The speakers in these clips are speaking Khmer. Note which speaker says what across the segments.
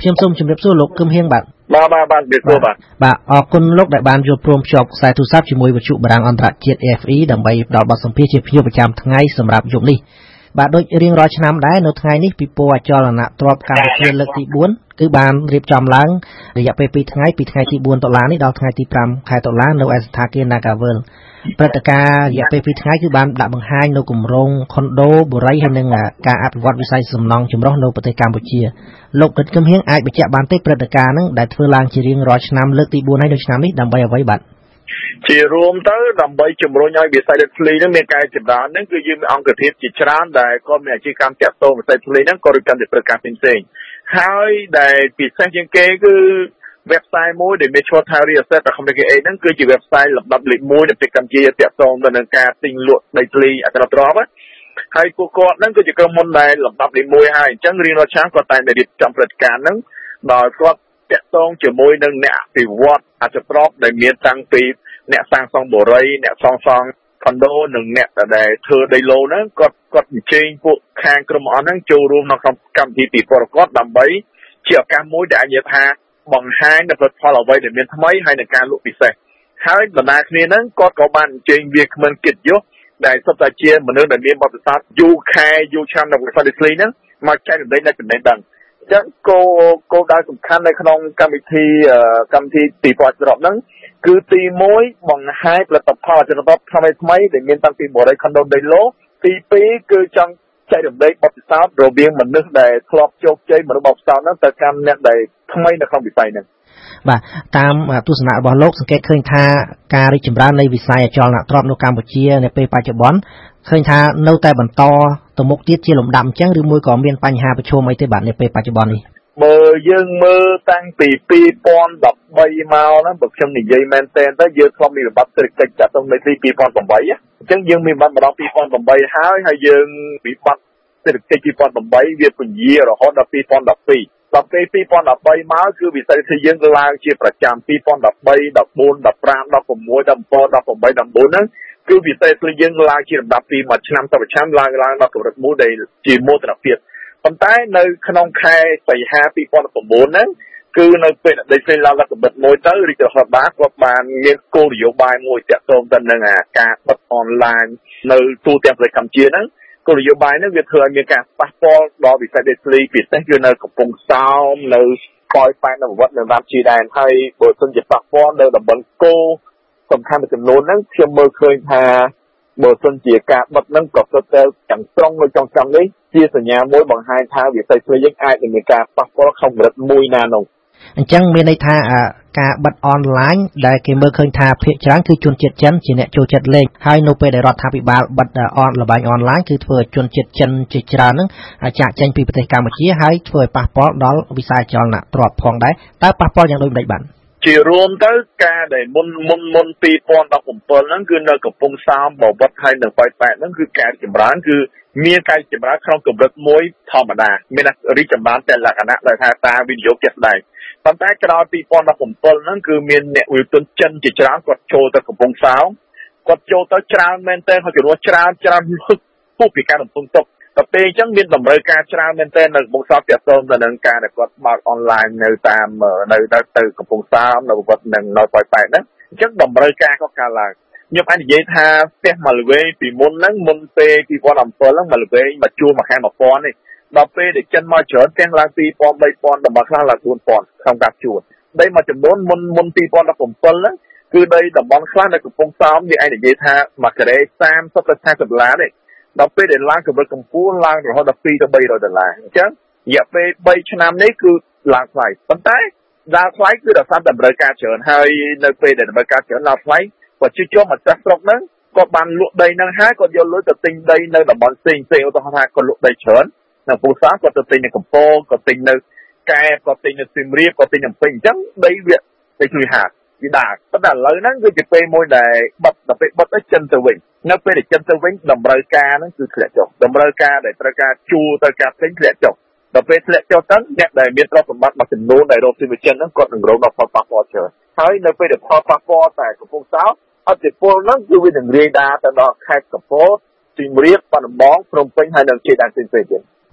Speaker 1: ខ្ញុំសូមជម្រាបសួរលោកគឹមហៀងបាទ
Speaker 2: បាទជំរាបសួរ
Speaker 1: បាទអរគុណលោកដែលបានយកព្រមភ្ជាប់ខ្សែទូរស័ព្ទជាមួយវិទ្យុបារាំងអន្តរជាតិ AFE ដើម្បីផ្ដល់បទសម្ភាសន៍ជាភ្ញៀវប្រចាំថ្ងៃសម្រាប់យប់នេះបាទដូចរៀងរាល់ឆ្នាំដែរនៅថ្ងៃនេះពិព័រណ៍អចលនទ្រព្យកម្ពុជាលើកទី4គឺបានរៀបចំឡើងរយៈពេល2ថ្ងៃពីថ្ងៃទី4តុលានេះដល់ថ្ងៃទី5ខែតុលានៅឯសណ្ឋាគារ Nagavel ព្រឹត្តិការណ៍រយៈពេល2ថ្ងៃគឺបានដាក់បង្ហាញនៅគម្រោងខុនដូបុរីហើយនឹងការអភិវឌ្ឍវិស័យសំណង់ចម្រុះនៅប្រទេសកម្ពុជាលោកគិតគឹមហៀងអាចបញ្ជាក់បានទេព្រឹត្តិការណ៍ហ្នឹងដែលធ្វើឡើងជារៀងរាល់ឆ្នាំលើកទី4ហើយនៅឆ្នាំនេះដើម្បីអ្វីបាទ
Speaker 2: ជារួមទៅដើម្បីជំរុញឲ្យវិស័យដីធ្លីនឹងមានការចម្រើនហ្នឹងគឺយើងមានអង្គភាពជាច្រើនដែលក៏មានអាជីវកម្មតាក់ទងវិស័យធ្លីហ្នឹងក៏រៀបចំជាព្រឹត្តិការណ៍ផ្សេងៗហើយដែលពិសេសជាងគេគឺ website មួយដែលមានឈ្មោះថា Real Estate Communication ហ្នឹងគឺជា website លំដាប់លេខ1នៅប្រទេសកម្ពុជាតាក់ទងទៅនឹងការទិញលក់ដីធ្លីអចលនទ្រព្យហើយពួកគាត់ហ្នឹងគឺជាក្រុមហ៊ុនដែលលំដាប់លេខ1ហើយអញ្ចឹងរៀងរាល់ឆ្នាំគាត់តែរៀបចំព្រឹត្តិការណ៍ហ្នឹងដោយគាត់តាក់ទងជាមួយនឹងអ្នកអភិវឌ្ឍអចលនទ្រព្យដែលមានតាំងពីអ្នកសាងសង់បុរីអ្នកសង់ខុនដូនិងអ្នកដែលធ្វើដីឡូហ្នឹងគាត់អញ្ជើញពួកខាងក្រុមអស់ហ្នឹងចូលរួមនៅក្នុងកម្មវិធីពិព័រណ៍គាត់ដើម្បីជាឱកាសមួយដែលអាចនិយាយថាបង្ហាញនៅផលិតផលអ្វីដែលមានថ្មីហើយនឹងការលក់ពិសេសហើយបណ្ដាគ្នាហ្នឹងគាត់ក៏បានអញ្ជើញវាគ្មិនកិត្តិយសដែលសុទ្ធតែជាមនុស្សដែលមានបទពិសោធន៍យូរខែយូរឆ្នាំនៅវិស័យដីធ្លីហ្នឹងមកចែករំលែកនៅចំណេះដឹងអញ្ចឹងគោលដៅសំខាន់នៅក្នុងកម្មវិធីពិព័រណ៍ច្រកហ្នឹងគឺទី1បង្ហាញផលិតផលអចលនទ្រព្យថ្មីដែលមានតាំងពីបរិយាខុនដូដីឡូទី2គឺចង់ចែករំលែកបទពិសោធន៍រវាងមនុស្សដែលធ្លាប់ជោគជ័យមនុស្សបទពិសោធន៍ហ្នឹងទៅកាន់អ្នកដែលថ្មីនៅក្នុងវិស័យហ្នឹង
Speaker 1: បាទតាមទស្សនៈរបស់លោកសង្កេតឃើញថាការរីកចម្រើននៃវិស័យអចលនទ្រព្យនៅកម្ពុជានៅពេលបច្ចុប្បន្នឃើញថានៅតែបន្តទៅមុខទៀតជាលំដាប់អញ្ចឹងឬមួយក៏មានបញ្ហាប្រឈមអីទេបាទនៅពេលបច្ចុប្បន្ននេះ
Speaker 2: បើយើងមើលតាំងពី2013មកណាបើខ្ញុំនិយាយមែនទែនទៅយើងធ្លាប់មានវិបត្តិសេដ្ឋកិច្ចចាត់ទុំនៅទី2008អញ្ចឹងយើងមានវិបត្តិម្ដង2008ហើយយើងវិបត្តិសេដ្ឋកិច្ច2008វាពញារហូតដល់2012ដល់ពេល2013មកគឺវិស័យទីយើងឡើងជាប្រចាំ2013 14 15 16 17 18 19ហ្នឹងគឺវិស័យទីយើងឡើងជាលំដាប់ពីមួយឆ្នាំទៅមួយឆ្នាំឡើងដល់កម្រិតមួយដែលជាមោទនភាពប៉ុន្តែនៅក្នុងខែសីហា2009ហ្នឹងគឺនៅពេលដែលផ្សេងឡើងដល់កម្រិតមួយទៅរាជរដ្ឋាភិបាលគាត់បានមានគោលនយោបាយមួយទាក់ទងទៅនឹងការបិទអនឡាញនៅទូទាំងប្រទេសកម្ពុជាហ្នឹងគោលនយោបាយហ្នឹងវាធ្វើឲ្យមានការប៉ះពាល់ដល់វិស័យដីធ្លីពិសេសគឺនៅកំពង់សោមនៅកយប៉ែននៅវត្តនៅតាមជីដែនហើយបើសិនជាប៉ះពាល់នៅតំបន់គោសំខាន់មួយចំនួនហ្នឹងខ្ញុំមើលឃើញថាបើសិនជាការបិទហ្នឹងប្រកបទៅទាំងស្រុងនៅtrongឆ្នាំនេះជាសញ្ញាមួយបង្ហាញថាវិស័យធ្លីយើងអាចនឹងមានការប៉ះពាល់ក្នុងកម្រិតមួយណានោះ
Speaker 1: អញ្ចឹងមានន័យថាការបិទអនឡាញដែលគេមើលឃើញថាភាគច្រើនគឺជនជាតិចិនជាអ្នកចូលចិត្តលេងហើយនៅពេលដែលរដ្ឋាភិបាលបិទល្បែងអនឡាញគឺធ្វើឲ្យជនជាតិចិនជាច្រើនហ្នឹងចាកចេញពីប្រទេសកម្ពុជាហើយធ្វើឲ្យប៉ះពាល់ដល់វិស័យចលនាទ្រព្យផងដែរតើប៉ះពាល់យ៉ាងដូចម្តេចបាទ
Speaker 2: ជារួមទៅការដែលមុន2017ហ្នឹងគឺនៅកំពង់សោមបវត្តហើយនៅប៉ោយប៉ែតហ្នឹងគឺការចម្រើនគឺមានការចម្រើនក្នុងកម្រិតមួយធម្មតាមានរីកចម្រើនតែលក្ខណៈដែលថាការវិនិយោគជាក់ស្ដែងប៉ុន្តែក្រោយ2017ហ្នឹងគឺមានអ្នកវិនិយោគចិនជាច្រើនគាត់ចូលទៅកំពង់សោមគាត់ចូលទៅច្រើនមែនទែនហើយជំនួសច្រើនពុះពីការរំពឹងទុកតែពេលអញ្ចឹងមានតម្រូវការច្រើនមែនទែននៅកំពង់សោមទាក់ទងទៅនឹងការដែលគាត់បើកអនឡាញនៅតាមនៅទៅកំពង់សោមនៅវត្តនឹងនៅប៉ោយប៉ែតហ្នឹងអញ្ចឹងតម្រូវការក៏កើនឡើងខ្ញុំអាចនិយាយថាផ្ទះមួយល្វែងពីមុនហ្នឹងមុនពេល2017ហ្នឹងមួយល្វែងមកជួលមួយខែ1000នេះដល់ពេលដែលចិនមកច្រើនផ្ទះឡើង2000 3000ដល់មកខ្លះឡើង4000ក្នុងការជួលដីមួយចំនួនមុន2017ហ្នឹងគឺដីតំបន់ខ្លះនៅកំពង់សោមវាអាចនិយាយថាមួយការ៉េ30ទៅ40ដុល្លារទេដល់ពេលដែលឡើងកម្រិតកម្ពស់ឡើងរហូតដល់2ទៅ300ដុល្លារអញ្ចឹងរយៈពេល3ឆ្នាំនេះគឺឡើងថ្លៃប៉ុន្តែឡើងថ្លៃគឺដោយសារតែតម្រូវការច្រើនហើយនៅពេលដែលតម្រូវការច្រើនឡើងថ្លៃប្រជាជនមកចាស់ស្រុកហ្នឹងគាត់បានលក់ដីហ្នឹងហើយគាត់យកលុយទៅទិញដីនៅតំបន់ផ្សេងឧទាហរណ៍ថាគាត់លក់ដីច្រើននៅកំពង់សោមគាត់ទៅទិញនៅកំពតគាត់ទិញនៅកែបគាត់ទិញនៅសៀមរាបគាត់ទិញនៅពេញអញ្ចឹងដីវាទៅជួយហាត់វាដាល់ប៉ុន្តែឥឡូវហ្នឹងគឺជាពេលមួយដែលបិទដល់ពេលបិទទៅចិនទៅវិញនៅពេលដែលចិនទៅវិញតម្រូវការហ្នឹងគឺធ្លាក់ចុះតម្រូវការដែលត្រូវការជួលត្រូវការទិញធ្លាក់ចុះដល់ពេលធ្លាក់ចុះទៅអ្នកដែលមានទ្រព្យសម្បត្តិមួយចំនួនដែលរកស៊ីវិចិនហ្នឹងគាត់នឹងរងដល់ផលប៉ះពាល់ច្រើនហើយនៅពេលដែលផលប៉ះពាល់តែកំពង់សោមអតិពលហ្នឹងគឺវានឹងរាយដាលទៅដល់ខេត្តកំពតសៀមរាបបាត់ដំបងភ្នំពេញហើយនិងជាដែនផ្សេងៗទៀត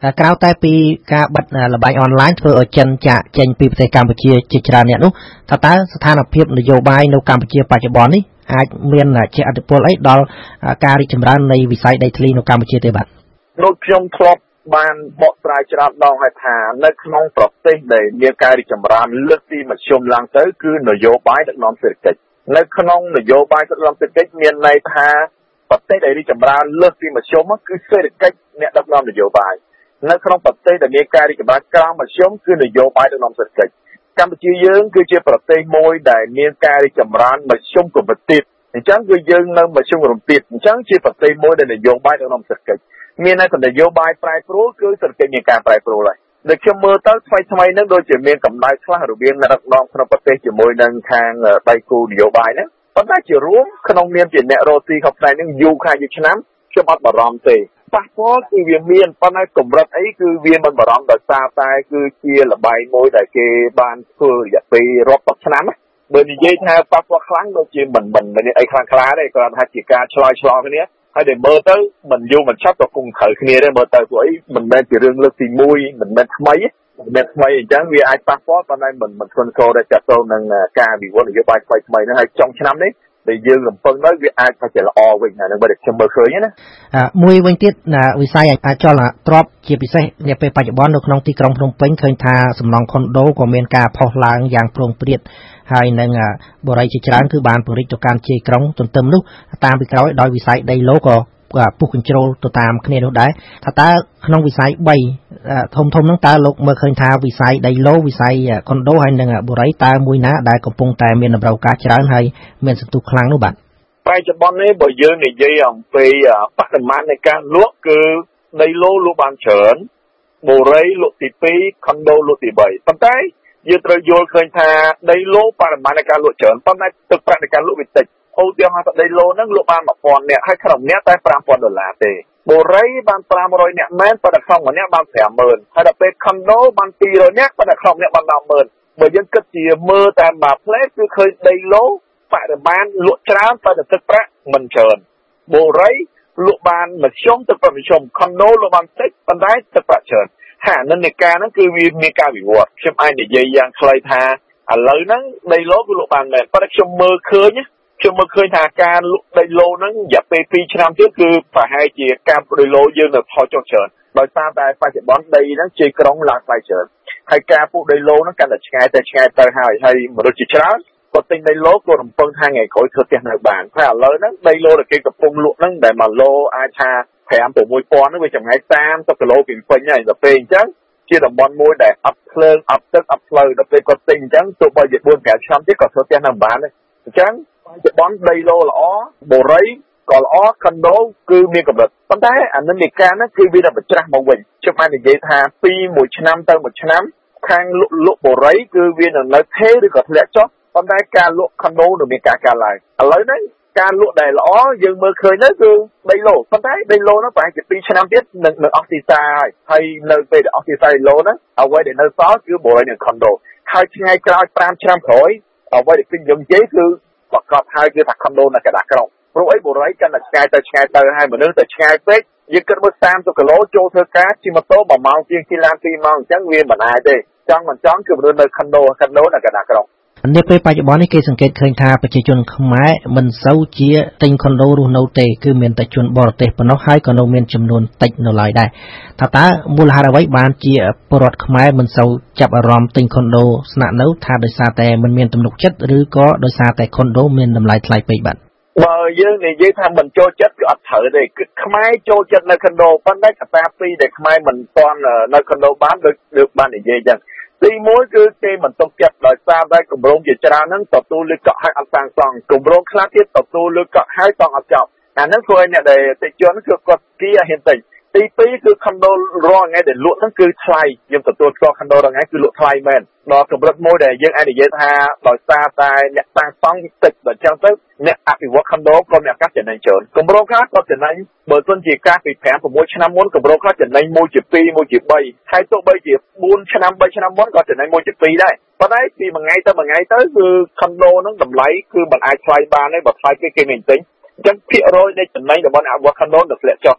Speaker 1: ក្រៅតែពីការបិទលបែងអនឡាញធ្វើឲ្យចិនចាក់ចេញពីប្រទេសកម្ពុជាជាច្រើនអ្នកនោះតើស្ថានភាពនយោបាយនៅកម្ពុជាបច្ចុប្បន្ននេះអាចមានជាឥទ្ធិពលអីដល់ការរីកចម្រើននៃវិស័យដីធ្លីនៅកម្ពុជាទេបាទ
Speaker 2: ដូចខ្ញុំធ្លាប់បានបកស្រាយច្រើនដងហើយថានៅក្នុងប្រទេសដែលមានការរីកចម្រើនលើកពីមធ្យមឡើងទៅគឺនយោបាយដឹកនាំសេដ្ឋកិច្ចនៅក្នុងនយោបាយដឹកនាំសេដ្ឋកិច្ចមានន័យថាប្រទេសដែលរីកចម្រើនលើកពីមធ្យមគឺសេដ្ឋកិច្ចអ្នកដឹកនាំនយោបាយនៅក្នុងប្រទេសដែលមានការរីកចម្រើនក្រោមមធ្យមគឺនយោបាយដឹកនាំសេដ្ឋកិច្ចកម្ពុជាយើងគឺជាប្រទេសមួយដែលមានការរីកចម្រើនមធ្យមកម្រិតទាបអញ្ចឹងគឺយើងនៅមធ្យមកម្រិតទាបអញ្ចឹងជាប្រទេសមួយដែលនយោបាយដឹកនាំសេដ្ឋកិច្ចមានតែនយោបាយប្រែប្រួលគឺសេដ្ឋកិច្ចមានការប្រែប្រួលហើយដូចខ្ញុំមើលទៅថ្មីហ្នឹងដូចជាមានកម្ដៅខ្លះរវាងអ្នកដឹកនាំក្នុងប្រទេសជាមួយនឹងខាងដៃគូនយោបាយហ្នឹងប៉ុន្តែជារួមក្នុងនាមជាអ្នករស់ស៊ីក្នុងផ្នែកហ្នឹងយូរខែយូរឆ្នាំខ្ញុំអត់បារម្ភទេប៉ះពាល់គឺវាមានប៉ុន្តែកម្រិតអីគឺវាមិនបារម្ភដោយសារតែគឺជាលបែងមួយដែលគេបានធ្វើរយៈពេលរាប់សិបឆ្នាំបើនិយាយថាប៉ះពាល់ខ្លាំងដូចជាមិនមានអីខ្លាំងខ្លាទេគ្រាន់តែជាការឆ្លើយឆ្លងគ្នាហើយដែលមើលទៅមិនយូរមិនឆាប់ក៏គង់ត្រូវគ្នាដែរមើលទៅពួកអីមិនមែនជារឿងលើកទី1មិនមែនថ្មីអញ្ចឹងវាអាចប៉ះពាល់ប៉ុន្តែមិនធ្ងន់ធ្ងរដែរចាក់ទៅនឹងការវិវត្តនយោបាយថ្មីហ្នឹងហើយចុងឆ្នាំនេះដែលយើងរំពឹងទៅវាអាចថាជាល្អវិញហ្នឹងបើខ្ញុំមើលឃើញណា
Speaker 1: មួយវិញទៀតវិស័យអចលនទ្រព្យជាពិសេសនាពេលបច្ចុប្បន្ននៅក្នុងទីក្រុងភ្នំពេញឃើញថាសំណង់ខុនដូក៏មានការផុសឡើងយ៉ាងព្រោងព្រាតហើយនឹងបរិយាជាច្រើនគឺបានពង្រីកទៅកាន់ជ័យក្រុងទន្ទឹមនោះតាមពីក្រោយដោយវិស័យដីឡូក៏ពុះកញ្ជ្រោលទៅតាមគ្នានោះដែរតើក្នុងវិស័យ3ធំហ្នឹងតើលោកមើលឃើញថាវិស័យដីឡូវិស័យខុនដូហើយនឹងបរិយាតើមួយណាដែលកំពុងតែមានតម្រូវការច្រើនហើយមានសន្ទុះខ្លាំងនោះបាទ
Speaker 2: បច្ចុប្បន្ននេះបើយើងនិយាយអំពីបរិមាណនៃការលក់គឺដីឡូលក់បានច្រើនបរិយាលក់ទី2ខុនដូលក់ទី3ប៉ុន្តែយើងត្រូវយល់ឃើញថាដីឡូបរិមាណនៃការលក់ច្រើនប៉ុន្តែទឹកប្រាក់នៃការលក់វាតិចឧទាហរណ៍ថាដីឡូហ្នឹងលក់បាន 1000 នាក់ហើយក្នុងម្នាក់តែ $5,000 ទេបរិយាបាន500នាក់មែនប៉ុន្តែក្នុងម្នាក់បាន 50,000 ហើយដល់ពេលខុនដូបាន200នាក់ប៉ុន្តែក្នុងម្នាក់បាន 10,000 បើយើងគិតជាមើលតាមមួយផ្លែគឺឃើញដីឡូបរិមាណលក់ច្រើនប៉ុន្តែទឹកប្រាក់មិនច្រើនបរិយាលក់បានមធ្យមទឹកប្រាក់មធ្យមខុនដូលក់បានតិចប៉ុន្តែទឹកប្រាក់ច្រើនហានិន្នាការហ្នឹងគឺវាមានការវិវត្តខ្ញុំអាចនិយាយយ៉ាងខ្លីថាឥឡូវហ្នឹងដីឡូគឺលក់បានមែនប៉ុន្តែខ្ញុំមើលឃើញថាការលក់ដីឡូហ្នឹងរយៈពេល2ឆ្នាំទៀតគឺប្រហែលជាការដីឡូយើងនៅថយចុះច្រើនដោយសារតែបច្ចុប្បន្នដីហ្នឹងជ័យក្រុងឡើងថ្លៃច្រើនហើយការពូដីឡូហ្នឹងកាន់តែឆ្ងាយទៅហើយមនុស្សជាច្រើនគាត់ទិញដីឡូគាត់រំពឹងថាថ្ងៃក្រោយធ្វើផ្ទះនៅបានតែឥឡូវហ្នឹងដីឡូដែលគេកំពុងលក់ហ្នឹងដែល1ឡូអាចថា5-6,000ហ្នឹងវាចម្ងាយ30គីឡូពីពេញហើយដល់ពេលអញ្ចឹងជាតំបន់មួយដែលអត់ភ្លើងអត់ទឹកអត់ផ្លូវដល់ពេលគាត់ទិញអញ្ចឹងទោះបីជា 4-5 ឆ្នាំទៀតក៏ធ្វើផ្ទះនៅបានដែរអញ្ចឹងបច្ចុប្បន្នដីឡូល្អបរិយាក៏ល្អខុនដូគឺមានកម្រិតប៉ុន្តែអានិន្នាការហ្នឹងគឺវាតែបញ្ច្រាស់មកវិញខ្ញុំអាចនិយាយថាពីមួយឆ្នាំទៅមួយឆ្នាំខាងលក់បរិយាគឺវានៅថេរឬក៏ធ្លាក់ចុះប៉ុន្តែការលក់ខុនដូនៅមានការកើនឡើងឥឡូវហ្នឹងការលក់ដែលល្អយើងមើលឃើញទៅគឺដីឡូប៉ុន្តែដីឡូហ្នឹងប្រហែលជា2ឆ្នាំទៀតនឹងអស់ទីផ្សារហើយនៅពេលដែលអស់ទីផ្សារដីឡូហ្នឹងអ្វីដែលនៅសល់គឺបរិយានិងខុនដូហើយថ្ងៃក្រោយ5ឆ្នាំក្រោយអ្វីដែលពេញយើងនិយាយគឺប្រកាសហើយគឺថាខុនដូនៅកណ្ដាលក្រុងព្រោះអីបរិយាកាន់តែឆ្ងាយទៅហើយមនុស្សតែឆ្ងាយពេកយើងគិតមើល30គីឡូចូលធ្វើការជិះម៉ូតូ1ម៉ោងជាងជិះឡាន2ម៉ោងអញ្ចឹងវាមិនអាចទេចង់មិនចង់គឺមនុស្សនៅខុនដូនៅកណ្ដាលក្រុង
Speaker 1: នាពេលបច្ចុប្បន្ននេះគេសង្កេតឃើញថាប្រជាជនខ្មែរមិនសូវជាទិញខុនដូរស់នៅទេគឺមានតែជនបរទេសប៉ុណ្ណោះហើយក៏នៅមានចំនួនតិចនៅឡើយដែរតើមូលហេតុអ្វីបានជាពលរដ្ឋខ្មែរមិនសូវចាប់អារម្មណ៍ទិញខុនដូស្នាក់នៅថាដោយសារតែមិនមានទំនុកចិត្តឬក៏ដោយសារតែខុនដូមានតម្លៃថ្លៃពេកបាទ
Speaker 2: បើយើងនិយាយថាមិនចូលចិត្តគឺអត់ត្រូវទេគឺខ្មែរចូលចិត្តនៅខុនដូប៉ុន្តែកត្តាពីរដែលខ្មែរមិនទាន់នៅខុនដូបានដូចបាននិយាយចឹងទី1គឺគេមិនទុកចិត្តដោយសារតែគម្រោងជាច្រើនហ្នឹងទទួលលើកកក់ឲ្យអត់សាងសង់គម្រោងខ្លះទៀតទទួលលើកកក់ឲ្យសង់អត់ចប់អាហ្នឹងធ្វើឲ្យអ្នកដែលតិចជនគឺគាត់គីឲ្យហ៊ានទិញទី2គឺខុនដូរាល់ថ្ងៃដែលលក់ហ្នឹងគឺថ្លៃខ្ញុំទទួលស្គាល់ខុនដូរាល់ថ្ងៃគឺលក់ថ្លៃមែនដល់កម្រិតមួយដែលយើងអាចនិយាយថាដោយសារតែអ្នកសាងសង់តិចដល់ចឹងទៅអ្នកអភិវឌ្ឍខុនដូក៏មានឱកាសចំណេញច្រើនគម្រោងខ្លះក៏ចំណេញបើទោះជាការពី 5-6 ឆ្នាំមុនគម្រោងខ្លះចំណេញ1ជា 2 1ជា 3ហើយទោះបីជា 4 ឆ្នាំ 3 ឆ្នាំមុនក៏ចំណេញ1ជា 2ដែរប៉ុន្តែពីមួយថ្ងៃទៅគឺខុនដូហ្នឹងតម្លៃគឺមិនអាចថ្លៃបានទេបើថ្លៃគេមានទិញអញ្ចឹងភាគរយនៃចំណេញរបស់អ្នកអភិវឌ្ឍខុនដូនឹងធ្លាក់ចុះ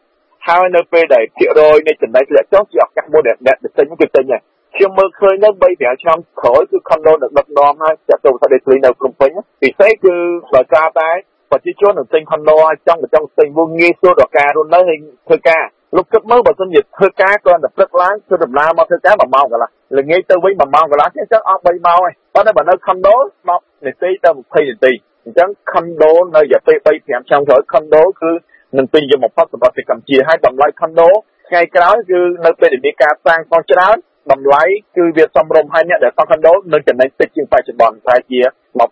Speaker 2: ហើយនៅពេលដែលភាគរយនៃចំណេញធ្លាក់ចុះជាឱកាសមួយដែលអ្នកទិញគឺទិញហើយខ្ញុំមើលឃើញនៅ 3-5 ឆ្នាំក្រោយគឺ condo នៅដឹកនាំហើយចាក់ទៅប្រទេសដីធ្លីនៅភ្នំពេញពិសេសគឺដោយសារតែប្រជាជននឹងទិញ condo ហើយចង់ទិញវាងាយស្រួលដល់ការរស់នៅហើយធ្វើការលោកគិតមើលបើសិនជាធ្វើការគ្រាន់តែព្រឹកឡើងធ្វើដំណើរមកធ្វើការ1ម៉ោងកន្លះល្ងាចទៅវិញ1ម៉ោងកន្លះអញ្ចឹងអស់3ម៉ោងហើយប៉ុន្តែបើនៅ condo 10នាទីទៅ20នាទីអញ្ចឹង condo នៅរយៈពេល 3-5 ឆ្នាំក្រោយ condo គឺនឹងពេញនិយមបំផុតសម្រាប់ប្រទេសកម្ពុជាហើយតម្លៃ condo ថ្ងៃក្រោយគឺនៅពេលដែលមានការសាងសង់ច្រើនតម្លៃគឺវាសមរម្យហើយអ្នកដែលសង់ condo នឹងចំណេញតិចជាងបច្ចុប្បន្នតែជា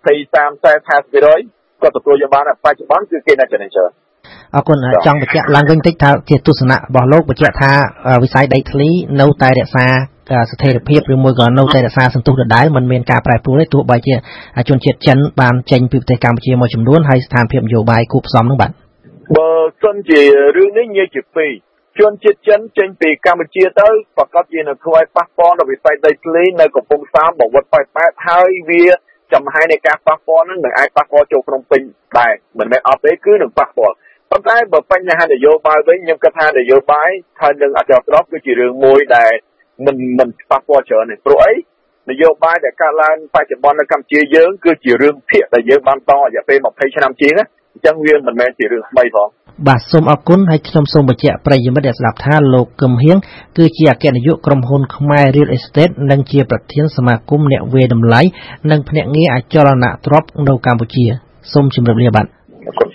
Speaker 2: 20-30-40%ក៏ទទួលយកបានបច្ចុប្បន្នគឺគេនៅចំណេញច្រើន
Speaker 1: អរគុណចង់បញ្ជាក់ឡើងវិញតិចថាជាទស្សនៈរបស់លោកបញ្ជាក់ថាវិស័យដីធ្លីនៅតែរក្សាស្ថិរភាពឬមួយក៏នៅតែរក្សាសន្ទុះដដែលមិនមានការប្រែប្រួលទេទោះបីជាជនជាតិចិនបានចេញពីប្រទេសកម្ពុជាមួយចំនួនហើយស្ថានភាពនយោបាយគូផ្សំនោះបាទ
Speaker 2: បើសិនជារឿងនេះនិយាយជាពីរជនជាតិចិនចេញពីកម្ពុជាទៅប្រកាសជានឹងធ្វើឲ្យប៉ះពាល់ដល់វិស័យដីធ្លីនៅកំពង់សោមបវត្ត88ហើយវាចំហាយនៃការប៉ះពាល់នឹងអាចប៉ះពាល់ចូលក្នុងពេញដែរមិនមែនអត់ទេគឺនឹងប៉ះពាល់ប៉ុន្តែបើបញ្ហានយោបាយវិញខ្ញុំគិតថានយោបាយហើយនឹងអចលនទ្រព្យគឺជារឿងមួយដែលមិនប៉ះពាល់ច្រើនទេព្រោះអីនយោបាយដែលកើតឡើងបច្ចុប្បន្ននៅកម្ពុជាយើងគឺជារឿងភាគដែលយើងបានតររយៈពេល20ឆ្នាំជាងណាអញ្ចឹងវាមិនមែនជារឿងថ្មីផង
Speaker 1: បាទសូមអរគុណហើយខ្ញុំសូមបញ្ជាក់ប្រិយមិត្តដែលស្ដាប់ថាលោកកឹមហៀងគឺជាអគ្គនាយកក្រុមហ៊ុនខ្មែរ Real Estate និងជាប្រធានសមាគមអ្នកវាយតម្លៃនិងភ្នាក់ងារអចលនទ្រព្យនៅកម្ពុជាសូមជម្រាបលាបាទ